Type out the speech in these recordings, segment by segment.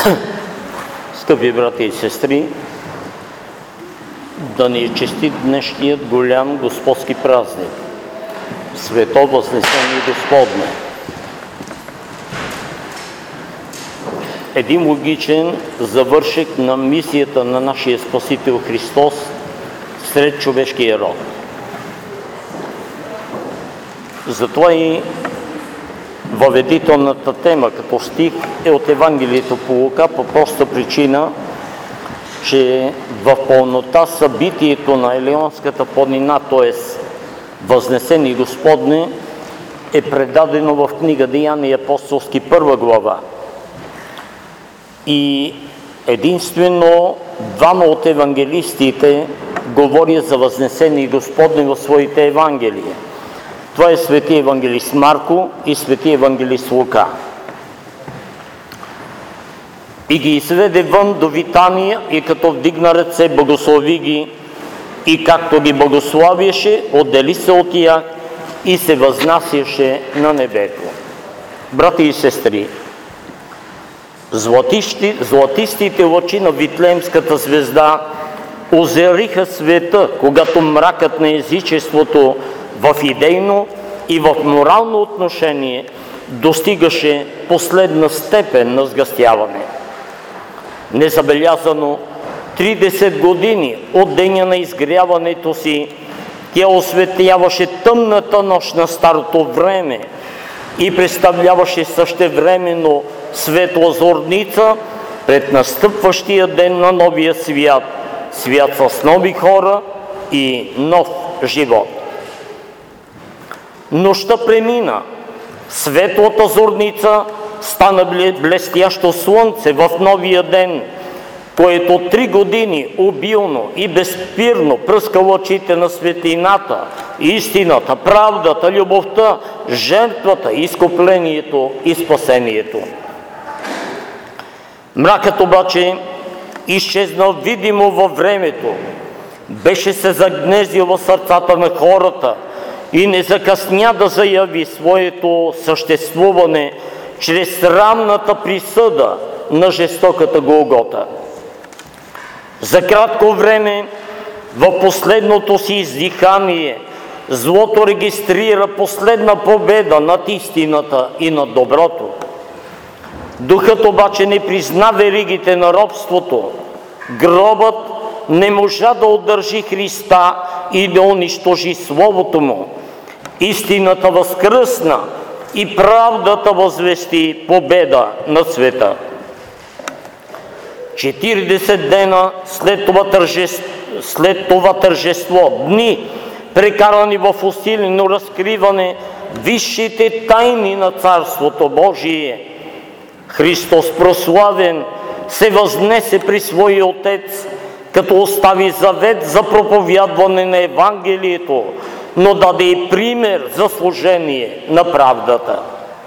Скъпи брати и сестри, да ни честит днешният голям Господски празник, Свето Възнесение Господне. Един логичен завършек на мисията на нашия Спасител Христос сред човешкия род. Затова и въведителната тема като стих е от Евангелието по Лука по проста причина, че в пълнота събитието на Елеонската планина, т.е. Възнесение Господне, е предадено в книга Деяния апостолски 1 глава. И единствено двама от евангелистите говорят за Възнесение Господне в своите евангелия. Това е свети евангелист Марко и свети евангелист Лука. И ги изведе вън до Витания и като вдигна ръце, благослови ги и както ги благославяше, отдели се от тях и се възнасяше на небето. Брати и сестри, златистите лъчи на Витлеемската звезда озариха света, когато мракът на езичеството в идейно и в морално отношение достигаше последна степен на сгъстяване. Незабелязано 30 години от деня на изгряването си, тя осветляваше тъмната нощ на старото време и представляваше същевременно светла зорница пред настъпващия ден на новия свят, свят с нови хора и нов живот. Нощта премина, светлата зорница стана блестящо слънце в новия ден, което 3 години обилно и безспирно пръска лъчите на светлината, истината, правдата, любовта, жертвата, изкуплението и спасението. Мракът обаче изчезнал видимо във времето, беше се загнездил в сърцата на хората и не закъсня да заяви своето съществуване чрез срамната присъда на жестоката Голгота. За кратко време, в последното си издихание, злото регистрира последна победа над истината и над доброто. Духът обаче не призна веригите на робството. Гробът не можа да удържи Христа и да унищожи Словото Му. Истината възкръсна и правдата възвести победа над света. 40 дена след това тържество, дни, прекарани в усилено разкриване висшите тайни на Царството Божие, Христос прославен се възнесе при своя Отец, като остави завет за проповядване на Евангелието, но даде и пример за служение на правдата.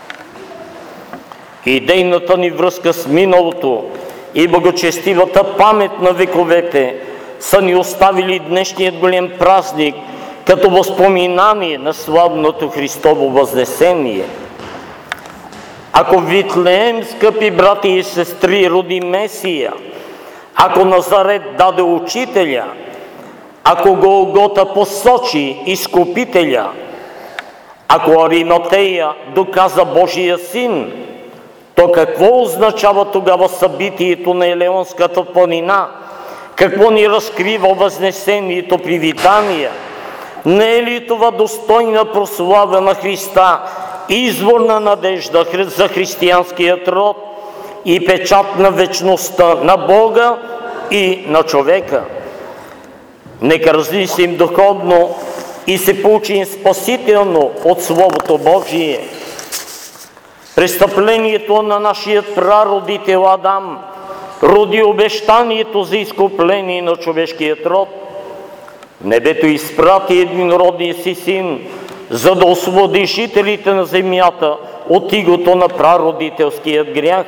Идейната ни връзка с миналото и благочестивата памет на вековете са ни оставили днешният голям празник като възпоминание на славното Христово възнесение. Ако Витлеем, скъпи брати и сестри, роди Месия, ако Назарет даде учителя, ако Голгота посочи изкупителя, ако Ариматея доказа Божия син, то какво означава тогава събитието на Елеонската планина? Какво ни разкрива възнесението при Витания? Не е ли това достойна прослава на Христа, изворна надежда за християнският род и печат на вечността на Бога и на човека? Нека размислим духовно и се получим спасително от Словото Божие. Престъплението на нашият прародител Адам роди обещанието за изкупление на човешкият род. Небето изпрати единородния си син, за да освободи жителите на земята от игото на прародителският грях.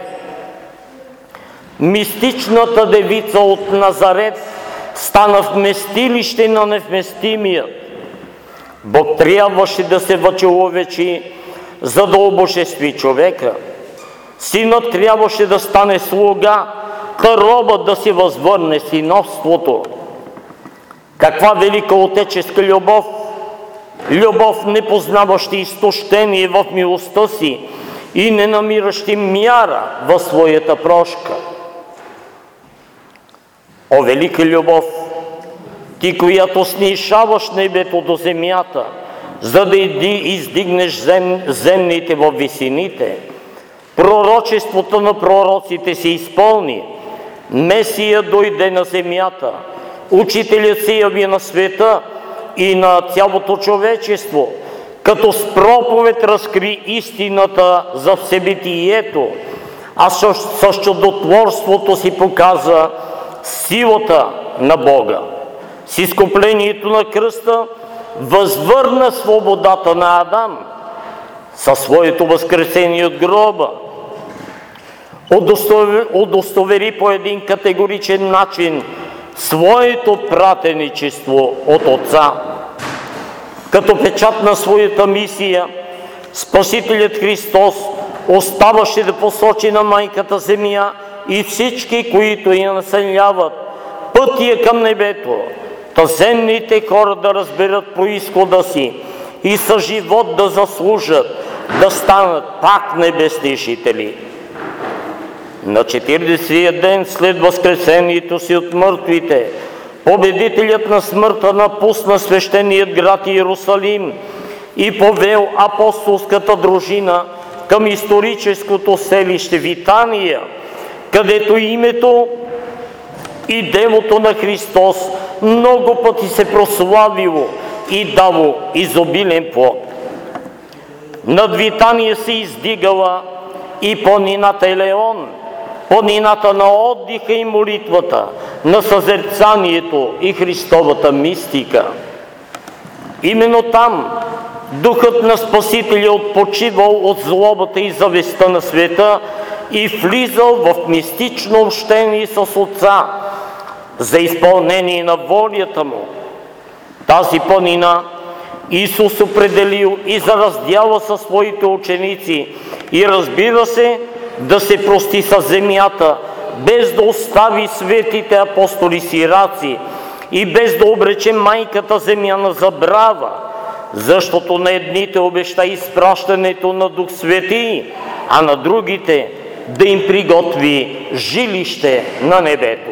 Мистичната девица от Назарет стана вместилище на невместимия. Бог трябваше да се въчеловечи, за да обожестви човека. Синът трябваше да стане слуга, та робът да си възвърне синовството. Каква велика отеческа любов! Любов, не познаващи изтощение в милостта си и не намиращи мяра в своята прошка. О, велика любов! Ти, която снишаваш небето до земята, за да издигнеш земните във висините, пророчеството на пророците се изпълни, Месия дойде на земята, Учителят се яви на света и на цялото човечество, като с проповед разкри истината за всебитието, а с чудотворството си показа силата на Бога. С изкуплението на кръста възвърна свободата на Адам, със своето възкресение от гроба. Удостовери по един категоричен начин своето пратеничество от Отца. Като печат на своята мисия, Спасителят Христос оставаше да посочи на майката земя и всички, които я населяват, пътя към небето, та земните хора да разберат произхода си и със живот да заслужат да станат пак небесни жители. На 40-я ден след възкресението си от мъртвите, победителят на смъртта напусна свещеният град Иерусалим и повел апостолската дружина към историческото селище Витания, където името и делото на Христос много пъти се прославило и дало изобилен плод. Над Витания се издигала и планината Елеон, планината на отдиха и молитвата, на съзерцанието и Христовата мистика. Именно там Духът на Спасителя отпочивал от злобата и завистта на света и влизал в мистично общение с Отца за изпълнение на волята Му. Тази планина Исус определил и зараздяла със своите ученици и, разбира се, да се прости с земята, без да остави светите апостоли сираци и без да обрече майката земя на забрава, защото на едните обеща изпращането на Дух Свети, а на другите да им приготви жилище на небето.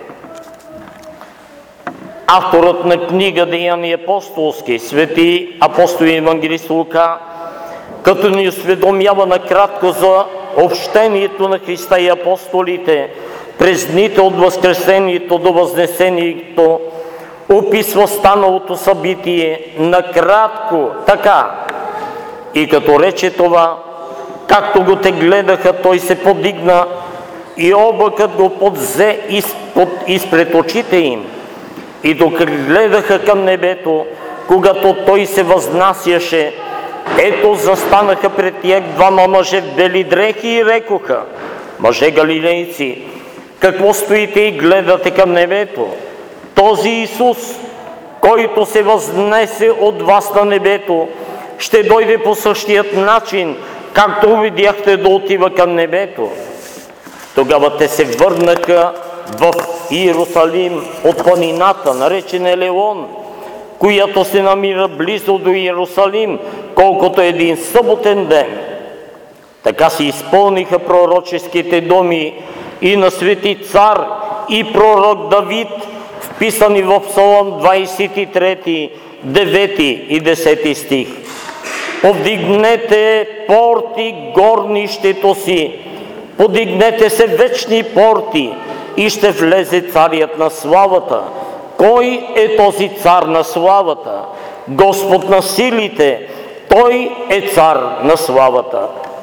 Авторът на книга Деяния апостолски, свети апостол и евангелист Лука, като ни осведомява накратко за общението на Христа и апостолите през дните от Възкресението до Възнесението, описва станалото събитие накратко така. И като рече това, както го те гледаха, той се подигна и облакът го подзе изпред очите им. И докато гледаха към небето, когато той се възнасяше, ето застанаха пред тях двама мъже в бели дрехи и рекоха: мъже галилейци, какво стоите и гледате към небето? Този Исус, който се възнесе от вас на небето, ще дойде по същият начин, както видяхте да отива към небето. Тогава те се върнаха в Иерусалим от планината, наречена Елеон, която се намира близо до Иерусалим, колкото един съботен ден. Така се изпълниха пророческите думи и на свети цар и пророк Давид, вписани в Псалом 23, 9 и 10 стих. Повдигнете порти горнището си, подигнете се вечни порти и ще влезе царят на славата. Кой е този цар на славата? Господ на силите, той е цар на славата.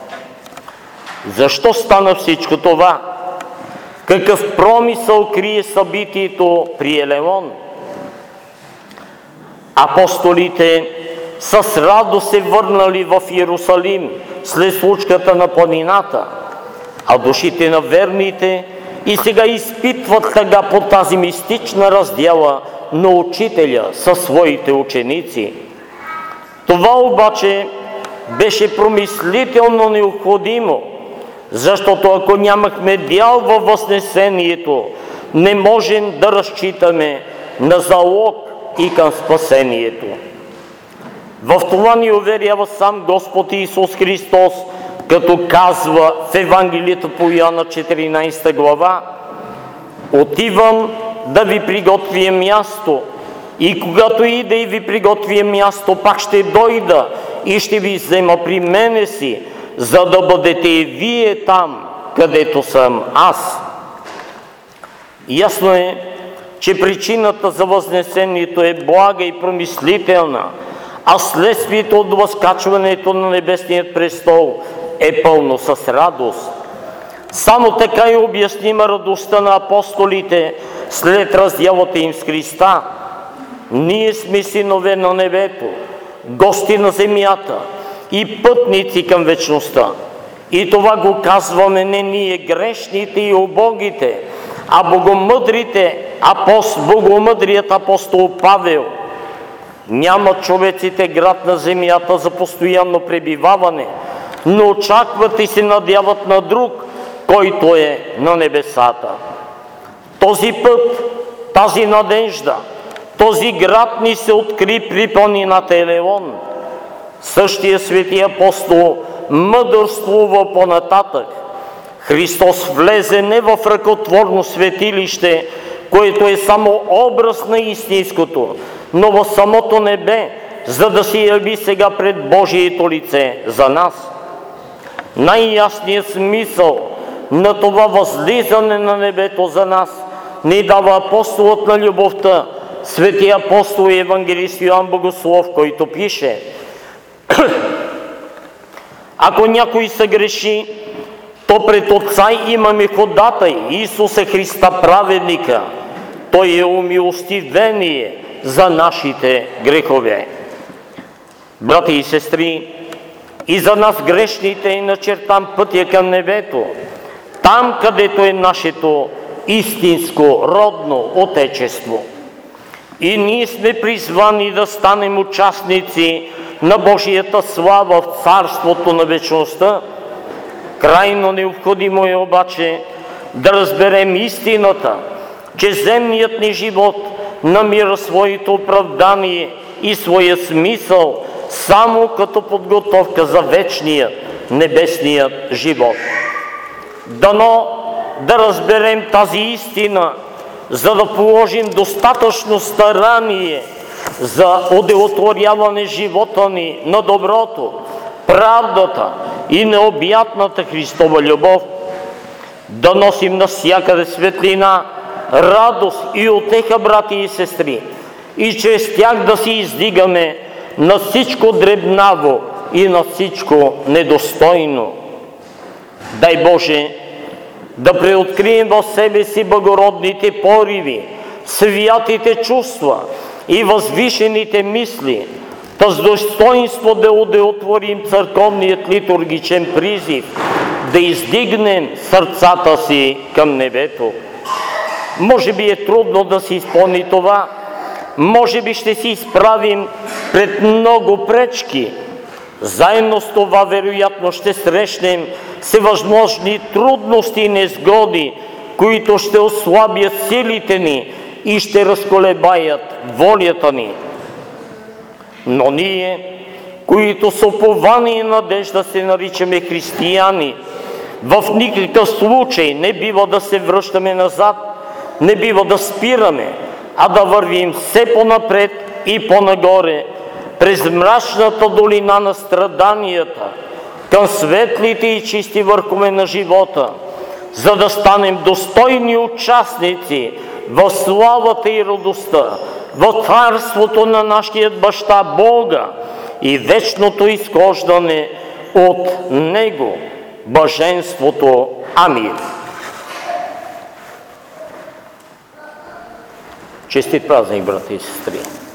Защо стана всичко това? Какъв промисъл крие събитието при Елеон? Апостолите с радост се върнали в Иерусалим след случката на планината, а душите на верните и сега изпитват тъга по тази мистична раздяла на Учителя със своите ученици. Това обаче беше промислително необходимо, защото ако нямахме дял във възнесението, не можем да разчитаме на залог и към спасението. В това ни уверява сам Господ Исус Христос, като казва в Евангелието по Йоанна 14 глава: отивам да ви приготвя място, и когато ида и ви приготвя място, пак ще дойда и ще ви взема при мене си, за да бъдете и вие там, където съм аз. Ясно е, че причината за възнесението е блага и промислителна, а следствието от възкачването на небесният престол е пълно с радост. Само така е обяснима радостта на апостолите след раздялата им с Христа. Ние сме синове на небето, гости на земята и пътници към вечността. И това го казваме не ние грешните и убогите, а богомъдрият апостол Павел. Няма човеците град на земята за постоянно пребиваване, но очакват и се надяват на друг, който е на небесата. Този път, тази надежда, този град ни се откри при планината Елеон. Същия свети апостол мъдърствува по-нататък. Христос влезе не в ръкотворно светилище, което е само образ на истинското, но в самото небе, за да се яви сега пред Божието лице за нас. Най-ясният смисъл на това възлизане на небето за нас ни дава апостолът на любовта, свети апостол и евангелист Йоан Богослов, който пише: ако някой съгреши, то пред Отца имаме ходатай, Исуса Христа праведника. Той е умилостивение за нашите грехове. Брати и сестри, и за нас грешните е начертан пътя към небето, там където е нашето истинско родно отечество. И ние сме призвани да станем участници на Божията слава в царството на вечността. Крайно необходимо е обаче да разберем истината, че земният ни живот намира своето оправдание и своя смисъл само като подготовка за вечния небесният живот. Дано да разберем тази истина, за да положим достатъчно старание за удовлетворяване живота ни на доброто, правдата и необятната Христова любов, да носим навсякъде светлина, радост и утеха, брати и сестри, и чрез тях да се издигаме на всичко дребнаво и на всичко недостойно. Дай Боже да преоткрием в себе си благородните пориви, святите чувства и възвишените мисли, та с достоинство да удовлетворим църковният литургичен призив, да издигнем сърцата си към небето. Може би е трудно да се изпълни това, може би ще се изправим пред много пречки. Заедно с това вероятно ще срещнем всевъзможни трудности и незгоди, които ще ослабят силите ни и ще разколебаят волята ни. Но ние, които с упование и надежда се наричаме християни, в никакъв случай не бива да се връщаме назад, не бива да спираме, а да вървим все по-напред и по-нагоре, през мрачната долина на страданията, към светлите и чисти върхове на живота, за да станем достойни участници в славата и радостта, в царството на нашия баща Бога и вечното изхождане от Него, блаженството. Амин. Честит празник, брати и сестри!